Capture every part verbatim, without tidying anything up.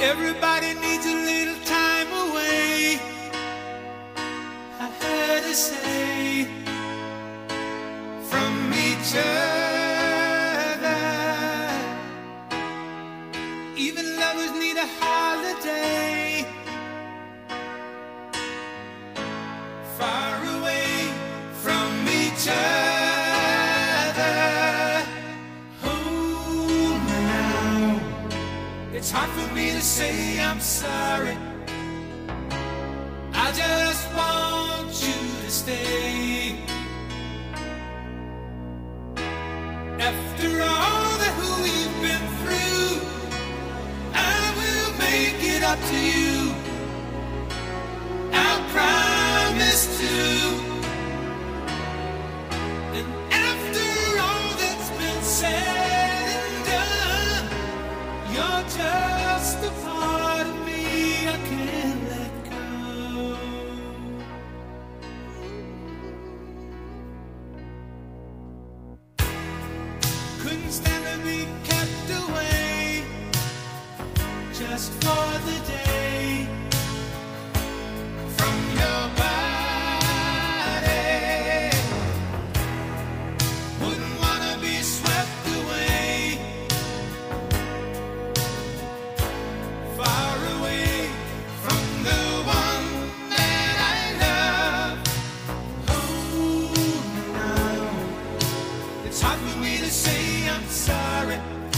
Everybody needs a little time away, I heard her say, from each other. Even lovers need a holiday, far away from each other. Hold me now. It's hard for me to say I'm sorry. I just want you to stay. After all that we've been through, I will make it up to you. I promise to. And after all that's been said and done, you're just a part of me I can't let go. Couldn't stand to be kept away just for the day from your body. Wouldn't wanna be swept away, far away from the one that I love. Hold me now. It's hard for me to say I'm sorry.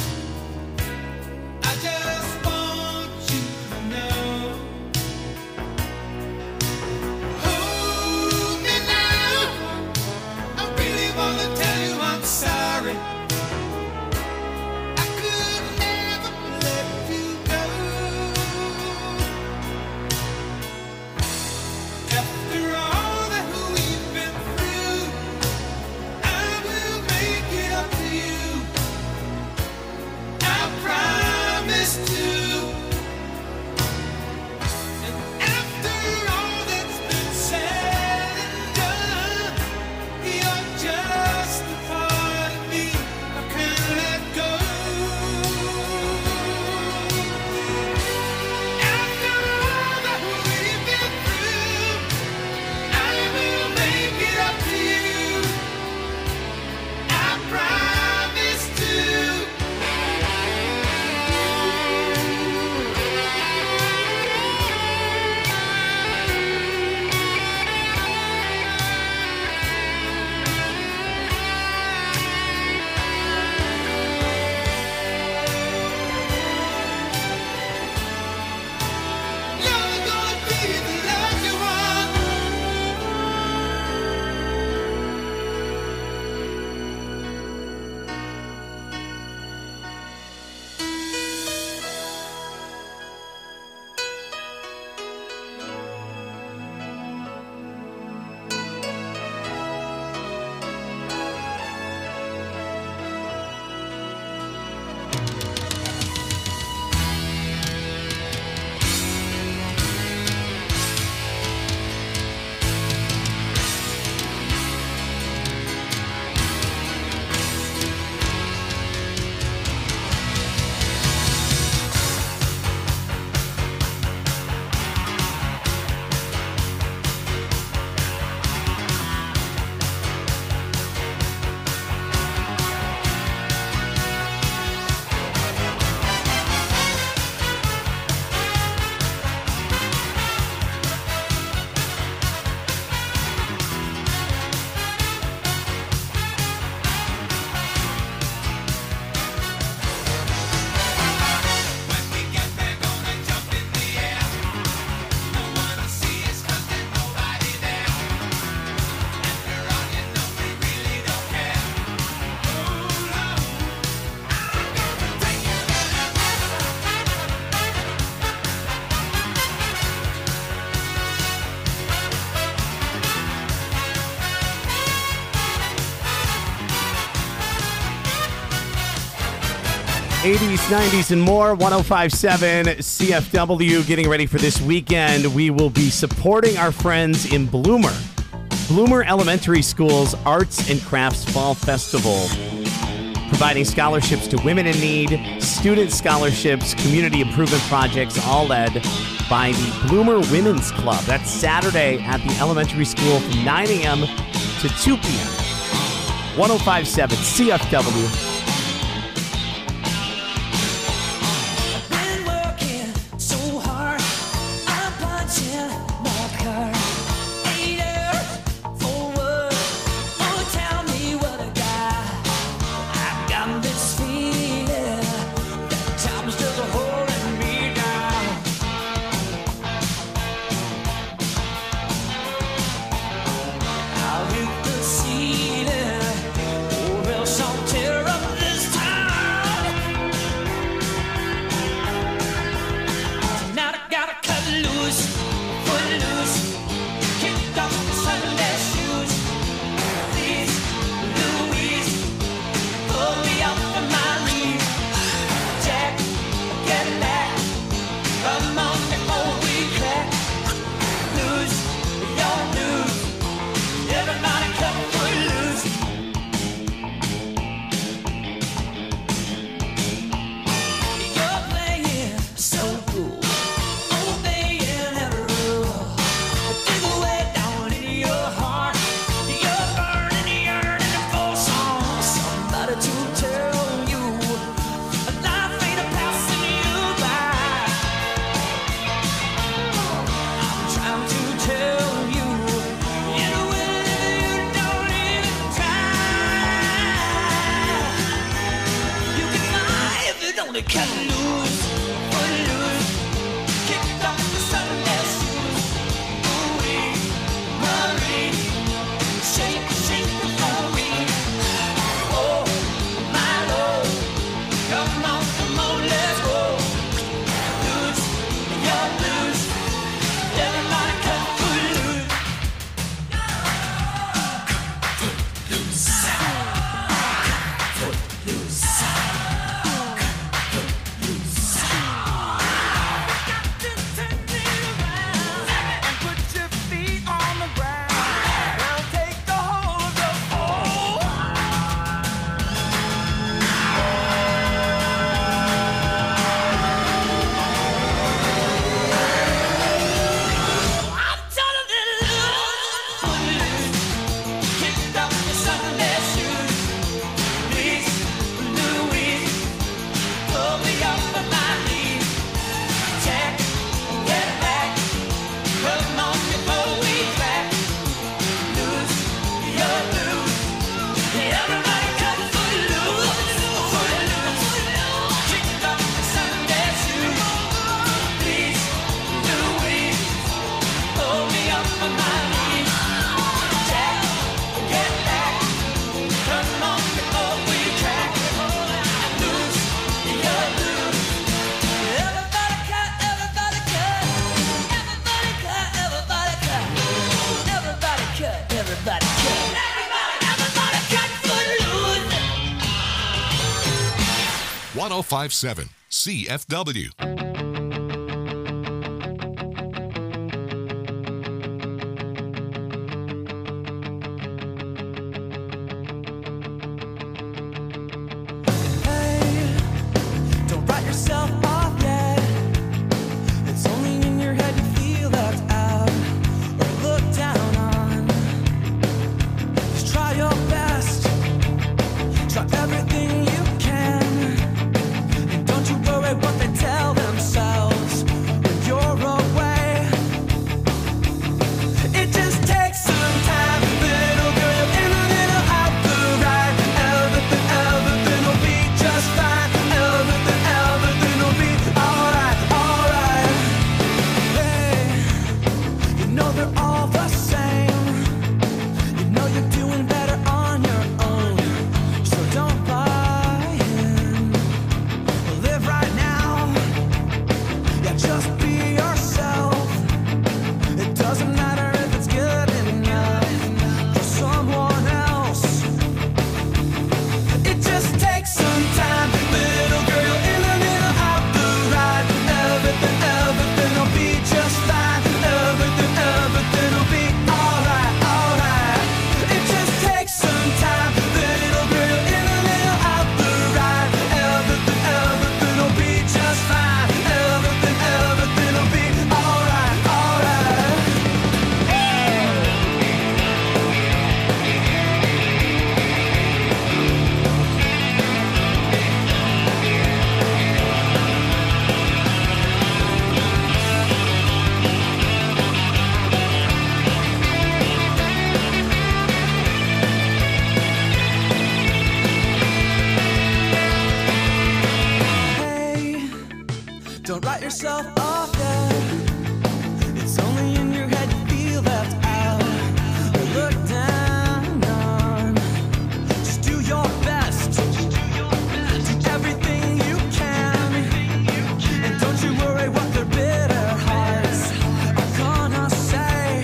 I just want you to know. Hold me now. I really wanna tell you I'm sorry. I could never let you go. After all that we've been through, I will make it up to you. I promise to. And after all that's been said and done, you're just a part of me I can't let go. After all that we've been through, I will make it up to you. I promise to. You're gonna be the love you want. When we get there, gonna jump in the air. No one to see us 'cause there's nobody there. After all, you know we really don't care. Hold on, I'm gonna take you there. eighties, nineties, and more. one oh five point seven C F W. Getting ready for this weekend. We will be supporting our friends in Bloomer. Bloomer Elementary School's Arts and Crafts Fall Festival. providing scholarships to women in need, student scholarships, community improvement projects, all led by the Bloomer Women's Club. That's Saturday at the elementary school from nine a.m. to two p.m. one oh five point seven C F W. Been working so hard, I'm punching my card. Eight hours for work. Oh, tell me what I got. I've got this feeling that time's just holding me down. I'll hit the ceiling, or else I'll tear up this town. Now I gotta cut loose, put loose, kick off the Sunday shoes. Please, Louise, pull me up from my knees. Jack, get back, come on before we crack. Lose your blues, everybody cut foot loose. You're playing so cool, obeying every rule. Dig away down in your heart, you're burning, yearning for some somebody to tell you life ain't a passing you by. I'm trying to tell you in a way that you don't even try. You can fly if you don't cut loose, put loose, kick off the Sunday shoes. Ooh-wee, Marie, shake, shake before we. Oh, my Lord, come on, come on, let's go. Loose, you're loose, everybody cut foot loose. Put your feet on the ground. Well, take the whole of the floor. I'm telling you, put loose, kick off the Sunday shoes. Please, Louise, pull me up from my knees. Jack, get back, come on before we crack. Lose your blues, everybody cut foot loose, foot loose, kick off the Sunday shoes. Please, Louise, pull me up from my knees. Jack, get back, come on before we crack. Lose your blues, everybody cut, everybody cut, everybody cut, everybody cut, everybody cut, everybody cut, everybody cut foot loose. one oh five point seven C F W. Hey, don't write yourself off yet. It's only in your head you feel left out or looked down on. Just try your best, try everything you can, and don't you worry what they tell themselves. instead. It's only in your head you feel left out or looked down on. Just do your best. Do everything you can. And don't you worry what their bitter hearts are gonna say.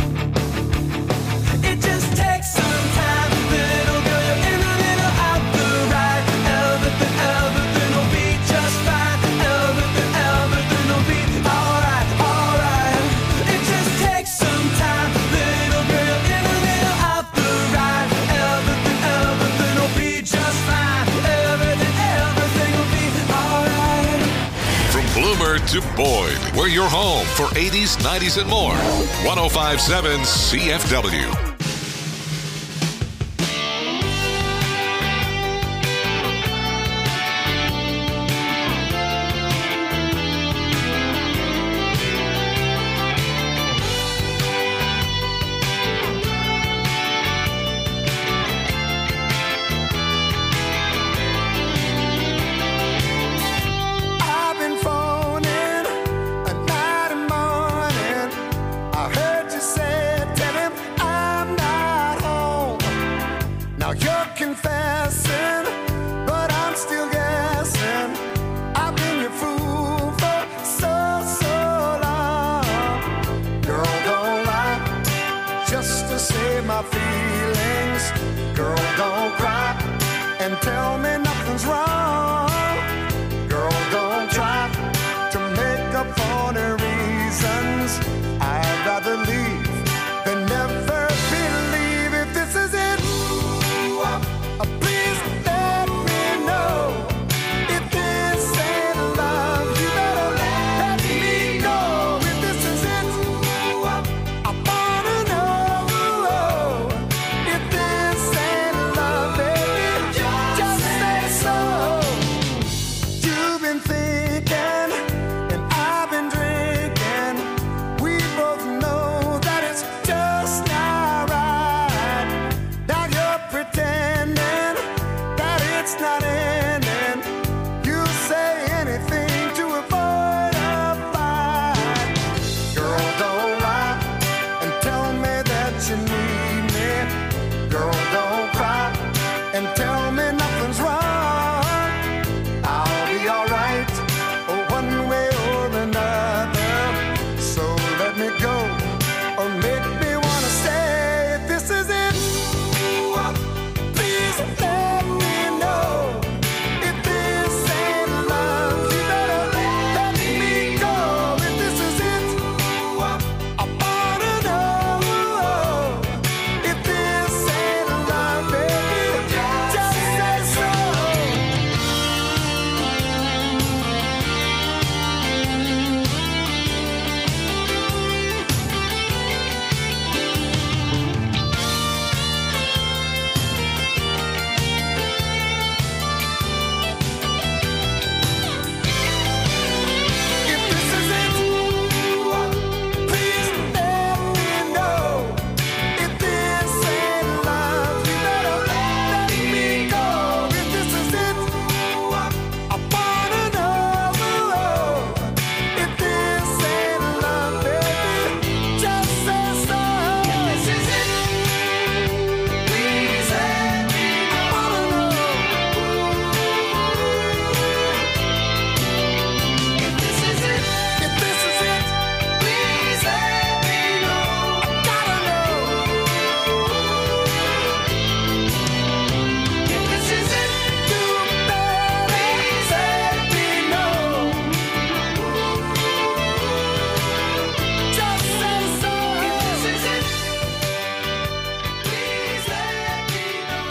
It just takes some time, little girl. You're in the middle of the ride. Everything, everything will be just fine. Everything, everything will be alright, alright. It just takes some time, little girl. You're in the middle of the ride. Everything, everything will be just fine. Everything, everything will be alright. From Bloomer to Boyd, we're your home for eighties, nineties, and more. one oh five point seven C F W. I've been phoning at night and morning. I heard you say, tell him I'm not home. Now you're confessing, but I'm still guessing. I've been your fool for so, so long. Girl, don't lie, just to save my feelings. Girl, don't cry and tell me nothing's wrong. Girl, don't try to make up for the reasons. I'd rather leave than never believe. If this is it, uh, please let me know. If this ain't love, you better let me know. If this is it, I wanna know. If this ain't love, baby, just say so. You've been thinking, and I've been drinking. We both know that it's just not right. Now you're pretending that it's not ending. You say anything to avoid a fight. Girl, don't lie and tell me that you need me. Girl, don't cry and tell me nothing's wrong. I'll be alright, one way or another. So let me go, or make me wanna stay. If this is it, please let me know. If this ain't love, you better let me go. If this is it, I wanna know. If this ain't love, baby, just say so. If this is it, please let me know. If this ain't love, you better let me go. If this is it, I wanna know. If this ain't love, baby, just say so. If this is it, please let me know. I wanna know. If this is it, if this is it, please let me know. I gotta know. If this is it, you better please let me know. Just say so. If this is it, please let me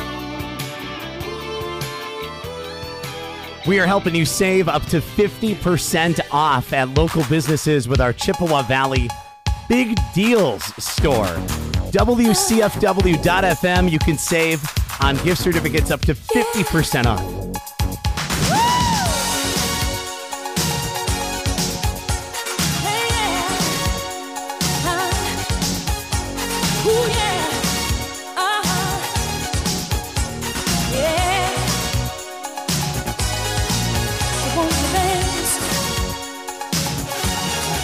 know. We are helping you save up to fifty percent off at local businesses with our Chippewa Valley Big Deals store. W C F W dot F M, you can save on gift certificates up to fifty percent off. Hey, yeah. Uh, ooh, yeah. Uh-huh. Yeah. So won't you dance?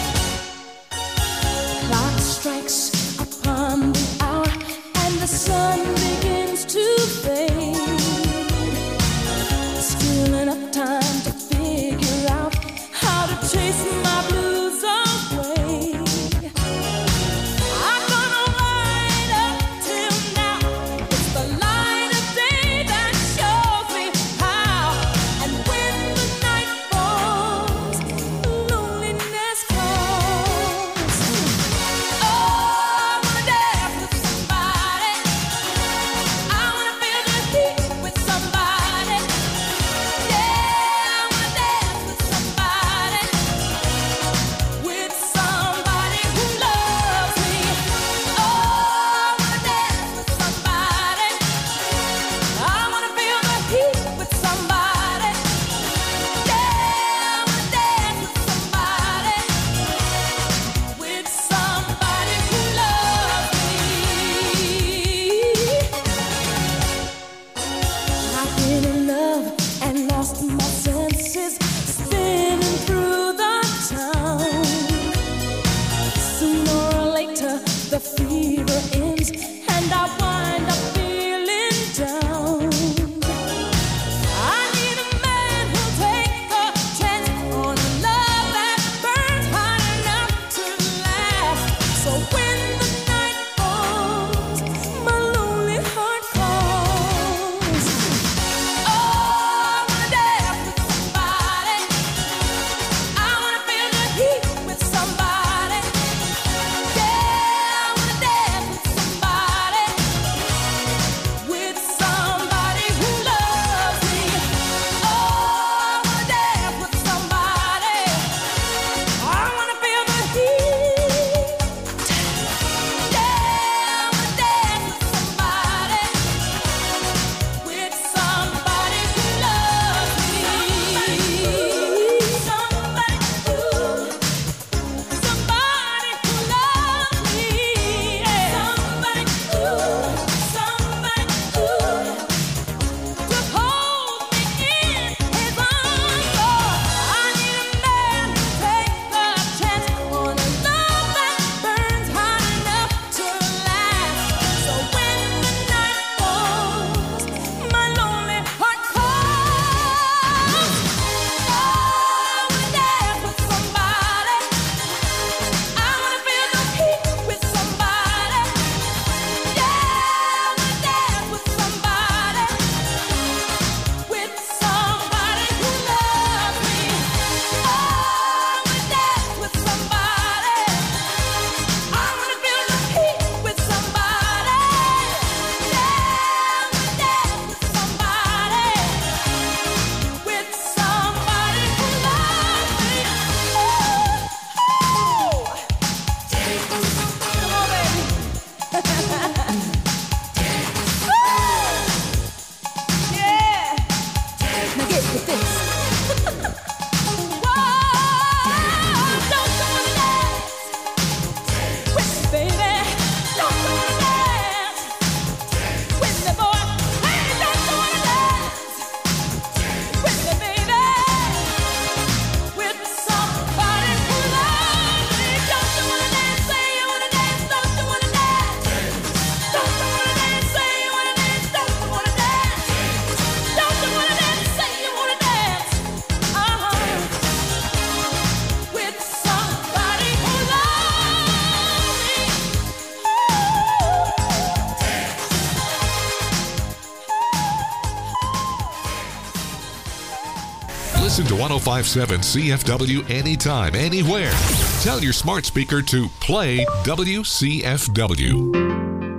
Listen to one oh five point seven C F W anytime, anywhere. Tell your smart speaker to play W C F W.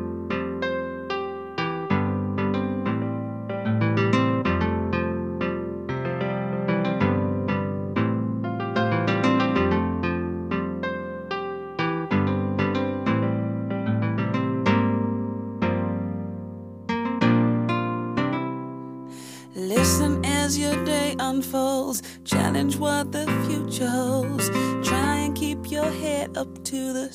Listen as your day unfolds, challenge what the future holds. Try and keep your head up to the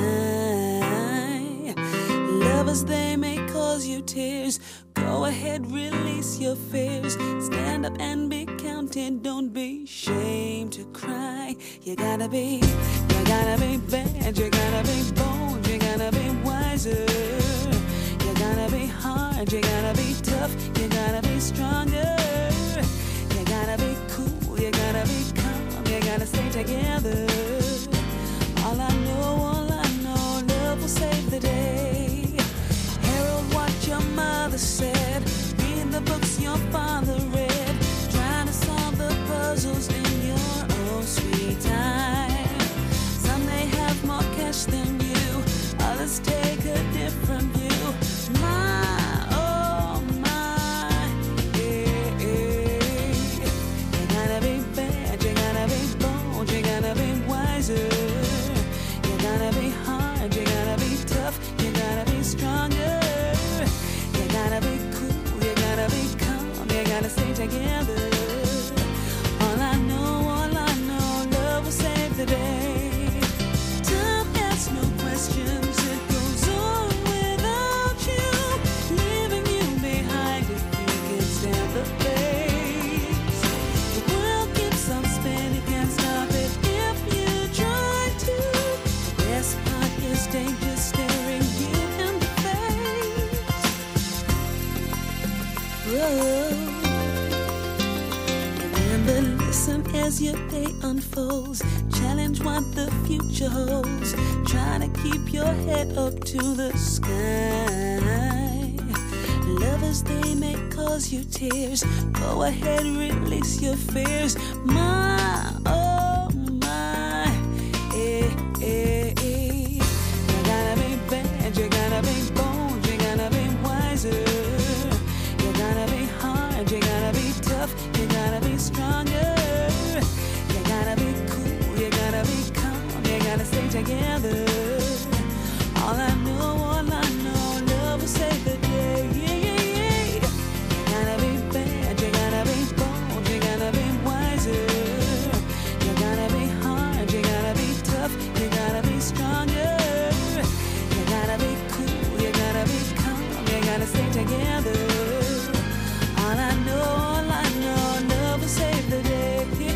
sky. Lovers, they may cause you tears. Go ahead, release your fears. Stand up and be counted, don't be ashamed to cry. You gotta be, you gotta be bad, you gotta be bold, you gotta be wiser. You gotta be hard, you gotta be tough, you gotta be stronger. You gotta be cool, you gotta be calm, you gotta stay together. All I know, all I know, love will save the day. Herald what your mother said, read the books your father read, trying to solve the puzzles in your own sweet time. Some may have more cash than you, others take a different view. My, oh my, yeah, yeah. You gotta be bad, you gotta be bold, you gotta be wiser. You gotta be hard, you gotta be tough, you gotta be stronger. You gotta be cool, you gotta be calm, you gotta stay together. All I know, all I know, love will save the day. Time asks no questions, it goes on without you, leaving you behind if you can stand the pace. The world keeps on spinning, can't stop it if you try to. The best part is danger staring you in the face. Whoa. Remember, listen as your day unfolds. Challenge what the future holds. Try to keep your head up to the sky. Lovers, they may cause you tears. Go ahead, release your fears. My, oh my, eh, eh, eh. You gotta be bad, you gotta be bold, you gotta be wiser. You gotta be hard, you gotta be tough, you gotta be stronger. You gotta be cool, you gotta be calm, you gotta stay together. All I know, all I know, love will save the day. Yeah, yeah, yeah. You gotta be bad, you gotta be bold, you gotta be wiser. You gotta be hard, you gotta be tough, you gotta be stronger. You gotta be cool, you gotta be calm, you gotta stay together. All I know, all I know, love will save the day.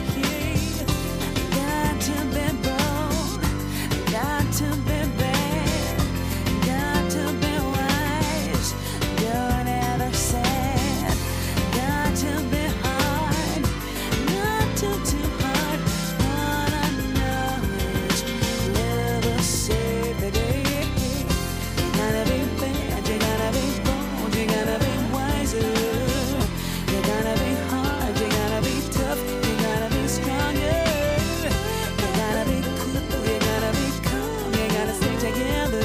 Got to be bold, got to be bad, got to be wise, don't ever sad. Got to be hard, not too too hard. All I know is love will save the day. You gotta be bad, you gotta be bold, you gotta be wiser. You gotta be hard, you gotta be tough, you gotta be stronger. You gotta be cool, you gotta be calm, you gotta stay together.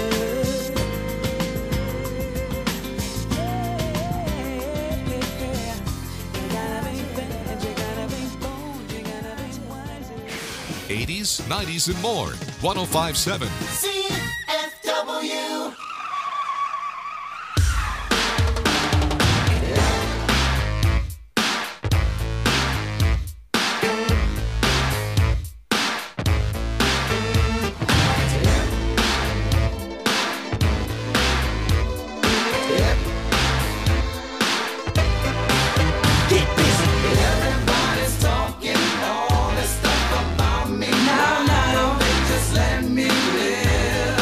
Yeah, you gotta be bad, you gotta be bold, you gotta be wiser. eighties, nineties, and more. one oh five point seven. C F W. Get busy. Everybody's talking all this stuff about me. Now, now, they just let me live.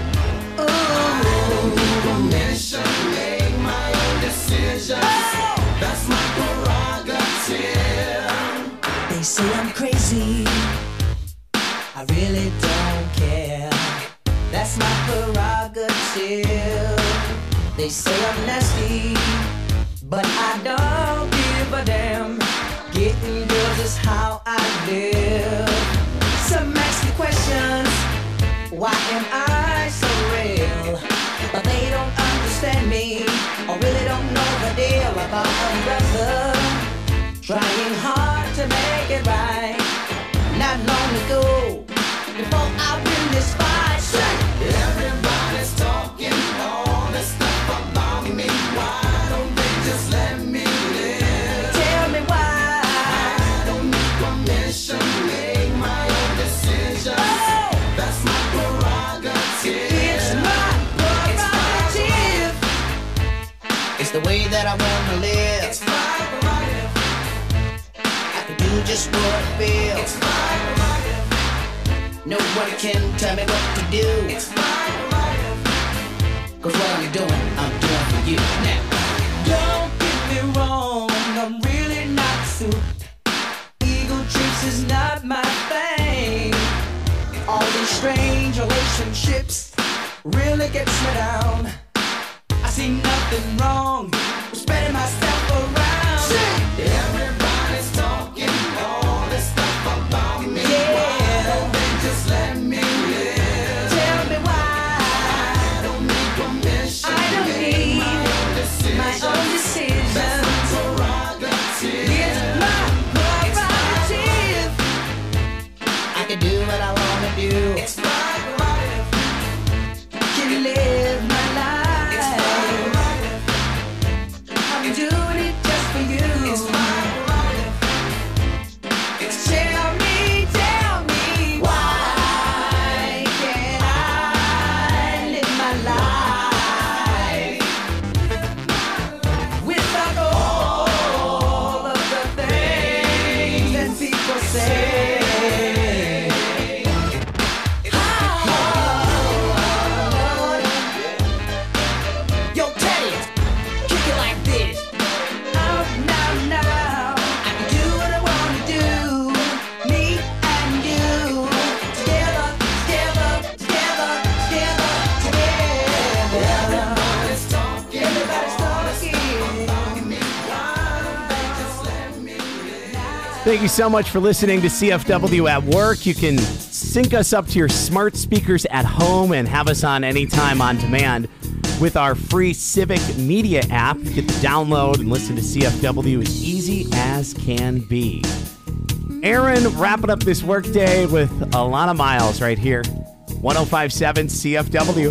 Oh, permission, make my own decisions. That's my prerogative. They say I'm crazy. I really don't care. That's my prerogative. They say I'm nasty, but I don't give a damn. Getting girls is just how I live. Some ask me questions, why am I so real? But they don't understand me, or really don't know the deal about a brother trying hard to make it right. Not long ago, before I win this fight, say, everybody's talking all this stuff about me. Why don't they just let me live? Tell me why. I don't need permission, make my own decisions. Oh, that's my prerogative. It's my prerogative. It's the way that I wanna live. It's my prerogative. I can do just what I feel. It's my prerogative. No one can tell me what to do. It's my prerogative. Cause what I'm doing, I'm doing for you. Now, don't get me wrong, I'm really not suited. Ego trips is not my thing. All these strange relationships really gets me down. I see nothing wrong with spreading myself around. See, everybody's talking all this stuff about me. Yeah. Why don't they just let me live? Tell me why. I don't need permission. I don't need my own decision. My own decision. That's my prerogative. It's my prerogative. I can do what I wanna do. It's my prerogative. Can live my life. It's my prerogative. I'm doing it just for you. It's my prerogative. It's tell me, tell me why can't I live my life without all of the things that people say? Yo, Teddy, kick it like this. Now, now, now, I can do what I wanna do. Me and you, together, together, together, together, together. Everybody's talking, everybody's talking about me. Why don't they just let me live? Thank you so much for listening to C F W at work. You can sync us up to your smart speakers at home and have us on anytime on demand with our free Civic Media app. Get the download and listen to C F W as easy as can be. Aaron wrapping up this workday with Alana Miles right here. one oh five point seven C F W.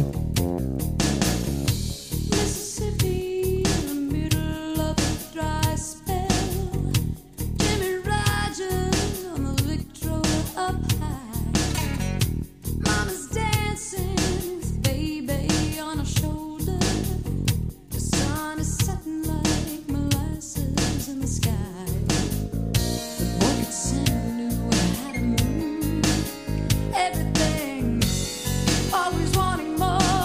Mississippi, in the middle of a dry spell. Jimmy Rogers on the Victrola up high. Mama's dancing with baby on her shoulder. The sun is setting like molasses in the sky. The boy could sing knew how to move everything. Always wanting more.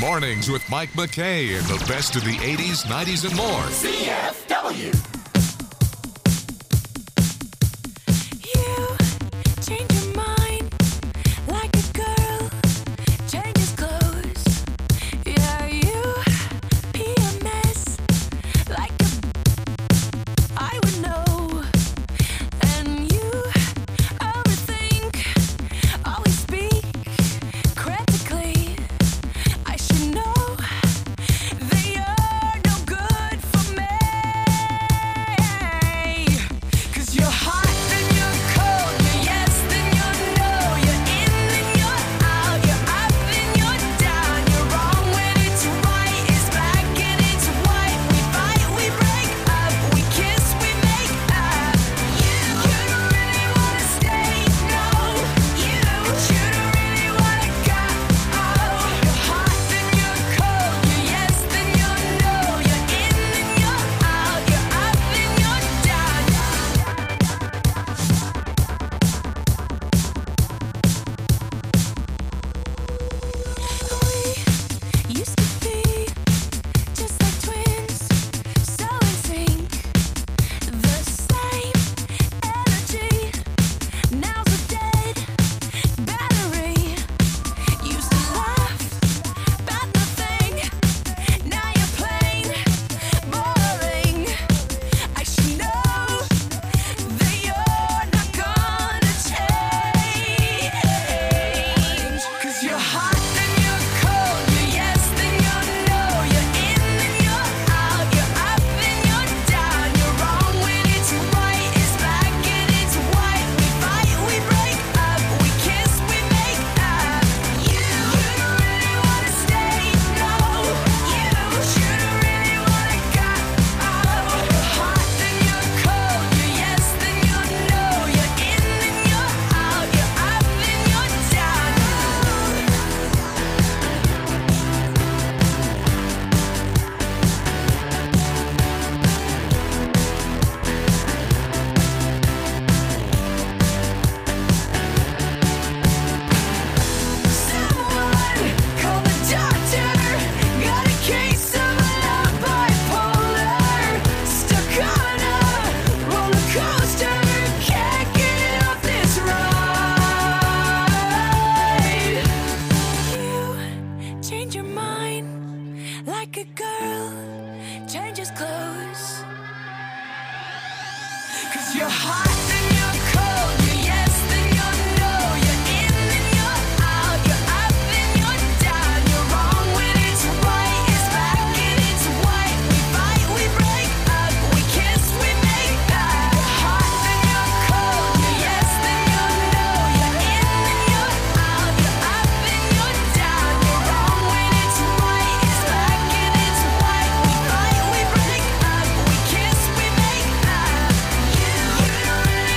Mornings with Mike McKay and the best of the eighties, nineties, and more. C F W. You change your mind like a girl changes clothes. Yeah, you pee a mess like a I would know. And you overthink, always speak critically. I should know that you're no good for me. 'Cause you're hot, then you're cold, you're yes, then you're no, you're in, then you're out, you're up, then you're down, you're wrong when it's right, it's black and it's white, we fight, we break up, we kiss, we make up. You, you don't really wanna stay, no, you, you don't really wanna go. You're hot, then you're cold, you're yes, then you're no, you're in, then you're out, you're up, then you're down. We used to be just like twins, so in sync, the same energy. Now's a dead battery. Used to laugh about nothing, now you're plain boring. I should know that you're not gonna change. 'Cause you're hot, then you're cold, you're yes, then you're no, you're in, then you're out, you're up, then you're down, you're wrong when it's right, it's black and it's white, we fight, we break up, we kiss, we make up. You, you don't really wanna stay, no, you, you don't really wanna go. You're hot, then you're cold, you're yes, then you're no, you're in, then you're out, you're up, then you're down. Someone call the doctor. Got a case of love bipolar. Stuck on a roller coaster. Can't get off this ride. You change your mind like a girl changes clothes. 'Cause you're hot, then you're cold, you're yes, then you're no, you're in, then you're out, you're up, then you're down, you're wrong when it's right, it's black and it's white, we fight, we break up, we kiss, we make up. You're hot, then you're cold, you're yes, then you're no, you're in, then you're out, you're up, then you're down, you're wrong when it's right, it's black and it's white, we fight, we break up, we kiss, we make up. You, you don't really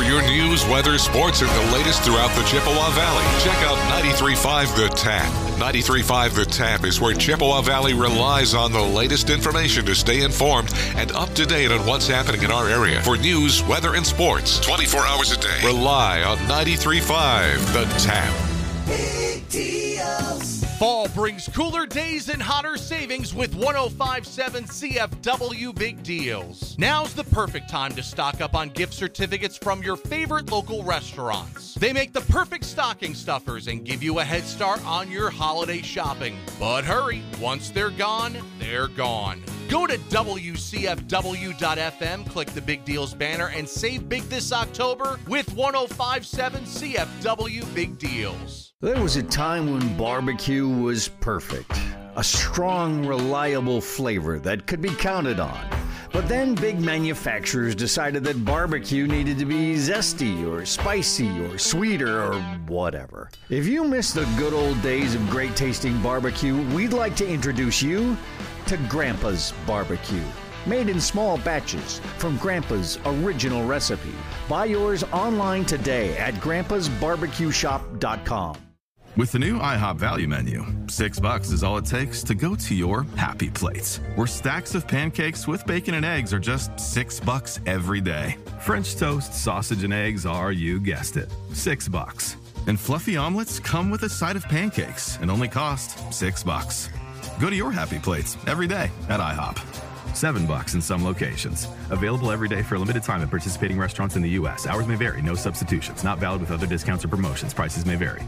For your news, weather, sports, and the latest throughout the Chippewa Valley, check out ninety-three point five The Tap. ninety-three point five The Tap is where Chippewa Valley relies on the latest information to stay informed and up to date on what's happening in our area. For news, weather, and sports, twenty-four hours a day, rely on ninety-three point five The Tap. Big deals. Fall brings cooler days and hotter savings with one oh five point seven C F W Big Deals. Now's the perfect time to stock up on gift certificates from your favorite local restaurants. They make the perfect stocking stuffers and give you a head start on your holiday shopping. But hurry, once they're gone, they're gone. Go to W C F W dot F M, click the Big Deals banner, and save big this October with one oh five point seven C F W Big Deals. There was a time when barbecue was perfect. A strong, reliable flavor that could be counted on. But then big manufacturers decided that barbecue needed to be zesty or spicy or sweeter or whatever. If you miss the good old days of great tasting barbecue, we'd like to introduce you to Grandpa's Barbecue. Made in small batches from Grandpa's original recipe. Buy yours online today at grandpas barbecue shop dot com. With the new IHOP Value Menu, six bucks is all it takes to go to your happy place, where stacks of pancakes with bacon and eggs are just six bucks every day. French toast, sausage, and eggs are, you guessed it, six bucks. And fluffy omelets come with a side of pancakes and only cost six bucks. Go to your happy plates every day at IHOP. Seven bucks in some locations. Available every day for a limited time at participating restaurants in the U S. Hours may vary. No substitutions. Not valid with other discounts or promotions. Prices may vary.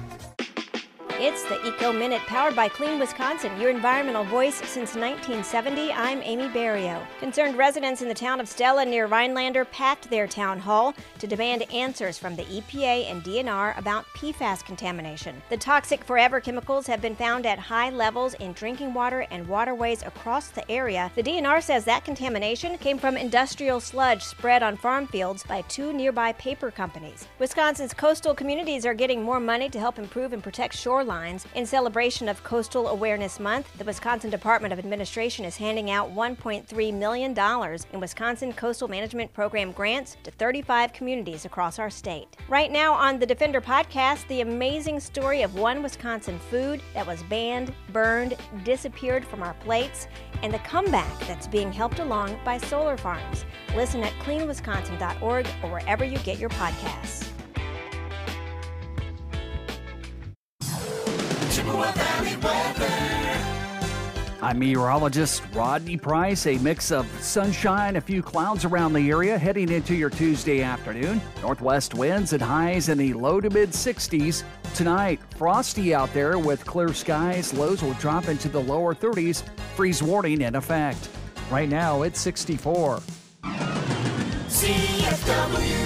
It's the Eco Minute, powered by Clean Wisconsin, your environmental voice since nineteen seventy. I'm Amy Barrio. Concerned residents in the town of Stella near Rhinelander packed their town hall to demand answers from the E P A and D N R about P FAS contamination. The toxic forever chemicals have been found at high levels in drinking water and waterways across the area. The D N R says that contamination came from industrial sludge spread on farm fields by two nearby paper companies. Wisconsin's coastal communities are getting more money to help improve and protect shorelines. In celebration of Coastal Awareness Month, the Wisconsin Department of Administration is handing out one point three million dollars in Wisconsin Coastal Management Program grants to thirty-five communities across our state. Right now on the Defender podcast, the amazing story of one Wisconsin food that was banned, burned, disappeared from our plates, and the comeback that's being helped along by solar farms. Listen at clean wisconsin dot org or wherever you get your podcasts. Chippewa Valley weather. I'm meteorologist Rodney Price. A mix of sunshine, a few clouds around the area heading into your Tuesday afternoon. Northwest winds and highs in the low to mid sixties. Tonight, frosty out there with clear skies. Lows will drop into the lower thirties. Freeze warning in effect. Right now, it's sixty-four. C F W.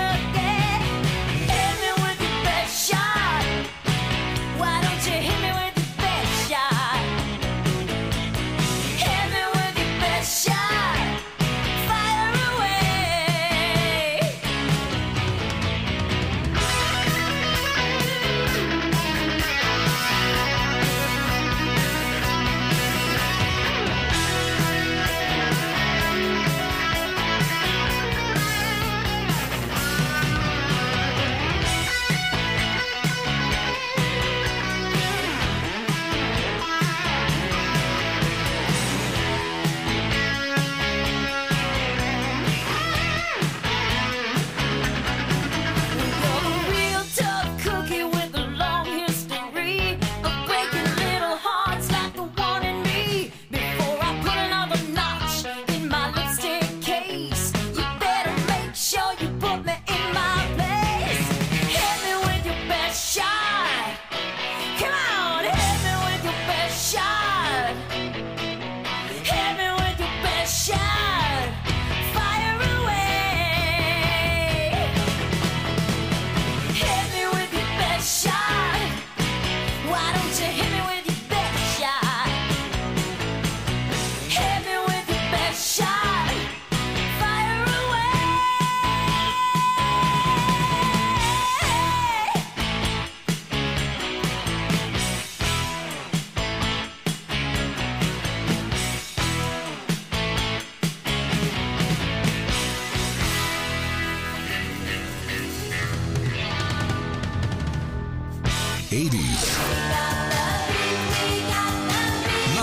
Why don't you hit me with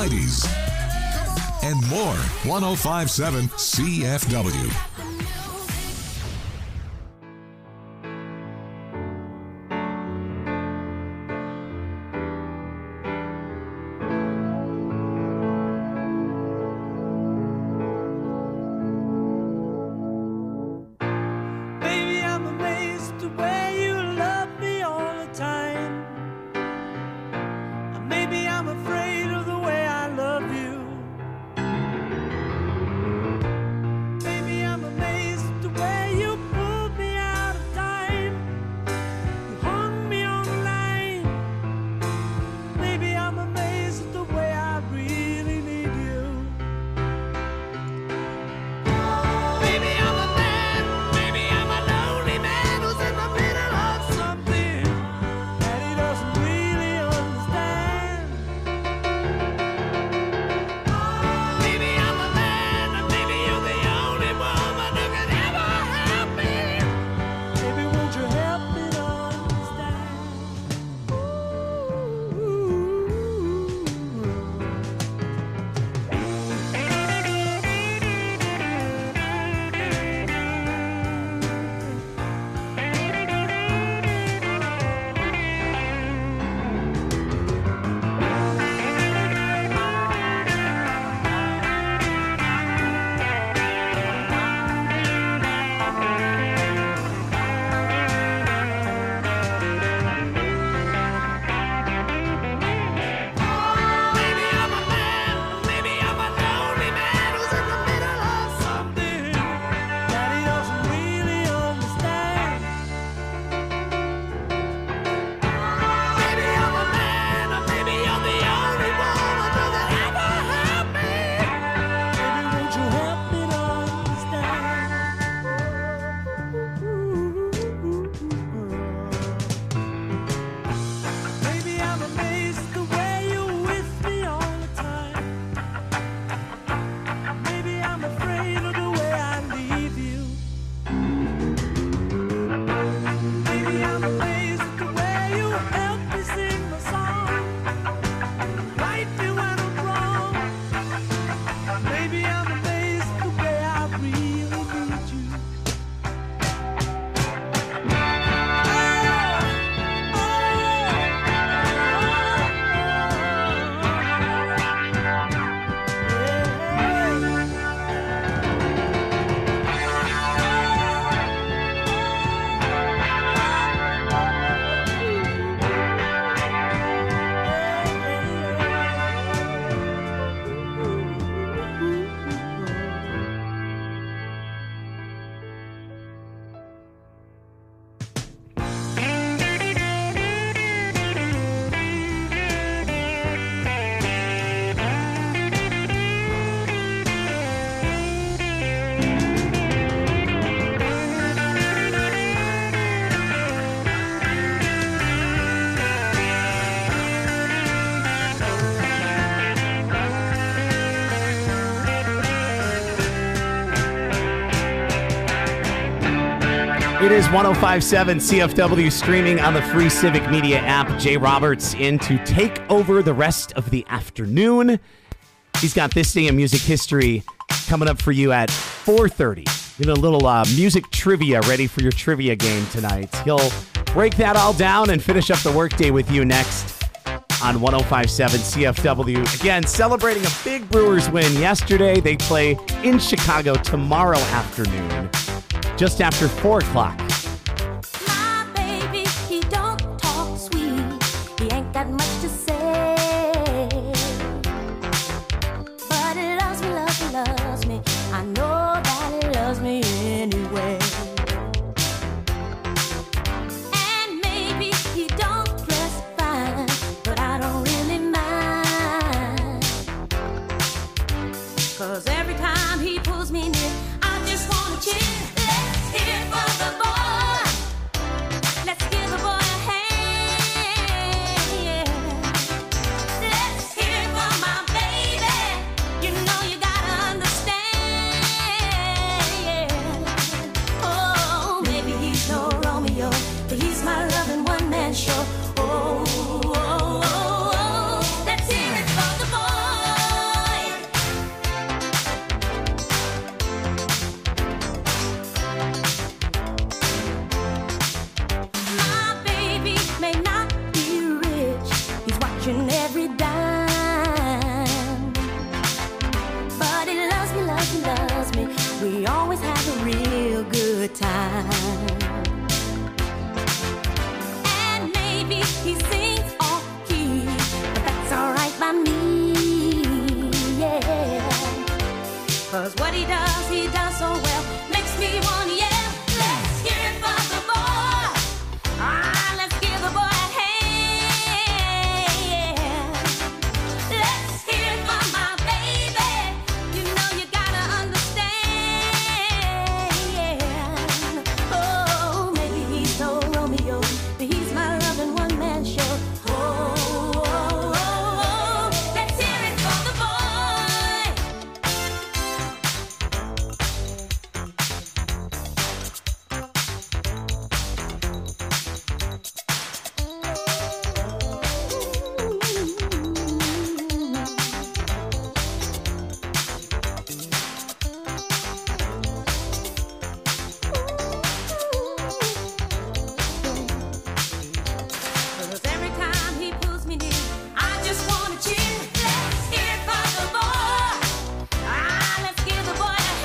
nineties, and more. one oh five point seven C F W. Baby, I'm amazed the way you love me all the time. Maybe I'm afraid of the way I love you. Baby, I'm amazed the way you pulled me out of time. You hung me on the line. Baby, I'm amazed at the way I really need you. Baby, I'm a man. Maybe I'm a lonely man who's in the middle of something that he doesn't really understand. Maybe I'm a man, and maybe you're the only woman who can ever help me. Baby, won't you help me to understand? Maybe I'm a man, maybe I'm a lonely man who's in the middle of something that he doesn't really understand. Maybe I'm a man, or maybe you're the only woman who can ever help me. Baby, won't you help me to understand? Baby, I'm amazed the way you're with me all the time. Maybe I'm afraid of the way I leave you. Maybe I'm amazed at the way you help me sing my song. Right me when I'm wrong. Maybe I'm amazed at the way I really need you. It is one oh five point seven C F W, streaming on the free Civic Media app. Jay Roberts in to take over the rest of the afternoon. He's got This Day in Music History coming up for you at four thirty. Get a little uh, music trivia ready for your trivia game tonight. He'll break that all down and finish up the workday with you next on one oh five point seven C F W. Again, celebrating a big Brewers win yesterday. They play in Chicago tomorrow afternoon, just after four o'clock. My baby, he don't talk sweet. He ain't got much to say. But he loves me, loves me, loves me. I know that he loves me anyway. And maybe he don't dress fine, but I don't really mind. 'Cause every time he pulls me near, I just wanna cheer. Let's hear it for the boy. Let's give the boy a hand. Yeah. 'cause what he does, he does so well. Makes me wanna yell. Let's hear it for the boy. Ah, let's give the boy a hand. Let's hear it for my baby. You know you gotta understand. Oh, maybe he's no Romeo, but he's my loving one-man show. Oh, oh, oh, oh. Let's hear it for the boy. Cause every time he pulls me near, I just wanna cheer. Let's hear it for the boy. Ah, let's give the boy a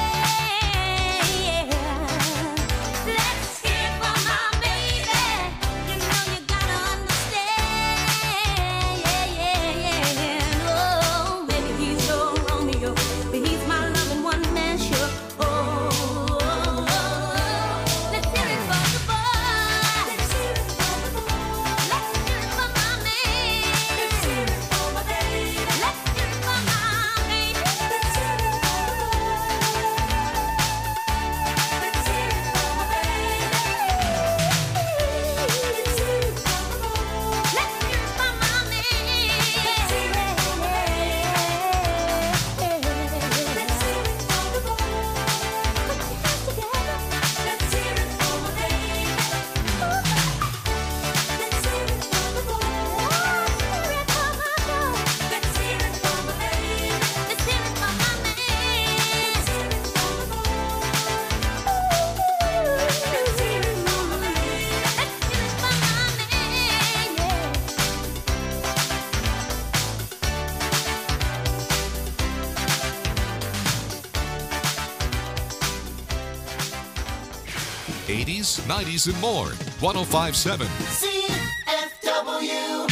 hand. Let's hear it for my baby. You know you gotta understand. Yeah, yeah, yeah. Oh, maybe he's no Romeo, but he's my loving one-man show. Oh, oh, oh, oh. Let's hear it for the boy. Let's hear it for the boy. Let's hear it for my man. Let's hear it for my baby. Let's hear it for my baby. Let's hear it for the boy. Let's hear it for my baby. Let's hear it for the boy. Let's hear it for my man. Let's hear it for my baby. Let's hear it for the boy. Put your hands together. Let's hear it for my baby. Let's hear it for the boy. Hear it for my boy. Let's hear it for my baby. Let's hear it for my man. Let's hear it for the boy. Let's hear it for my baby. Let's hear it for my man. Yeah. eighties, nineties, and more. one oh five point seven. C F W.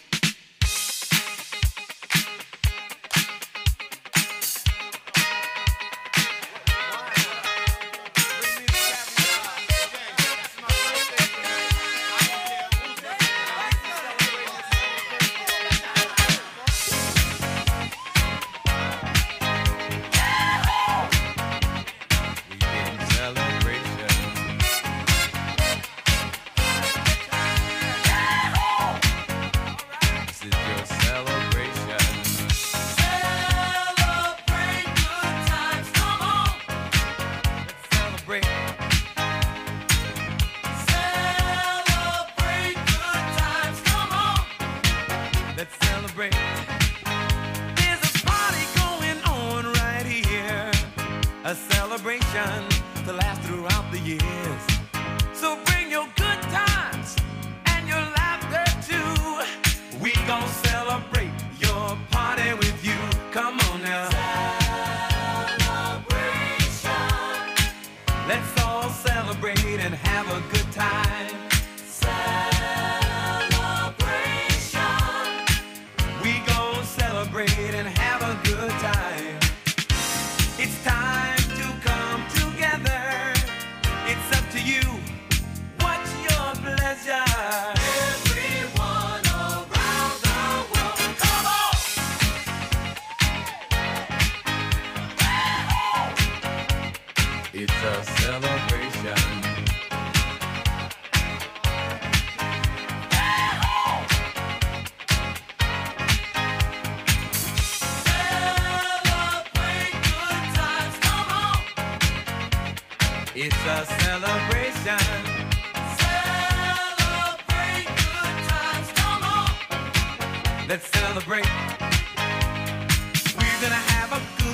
Let's celebrate. There's a party going on right here, a celebration to last throughout the years. So bring your good times and your laughter too. We gon' celebrate your party with you. Come on now. Celebration. Let's all celebrate and have a good time. We gon' celebrate and have a good time. It's time to come together. It's up to you. What's your pleasure? Everyone around the world, come on! It's a celebration. It's a celebration. Celebrate good times, come on. Let's celebrate. We're gonna have a good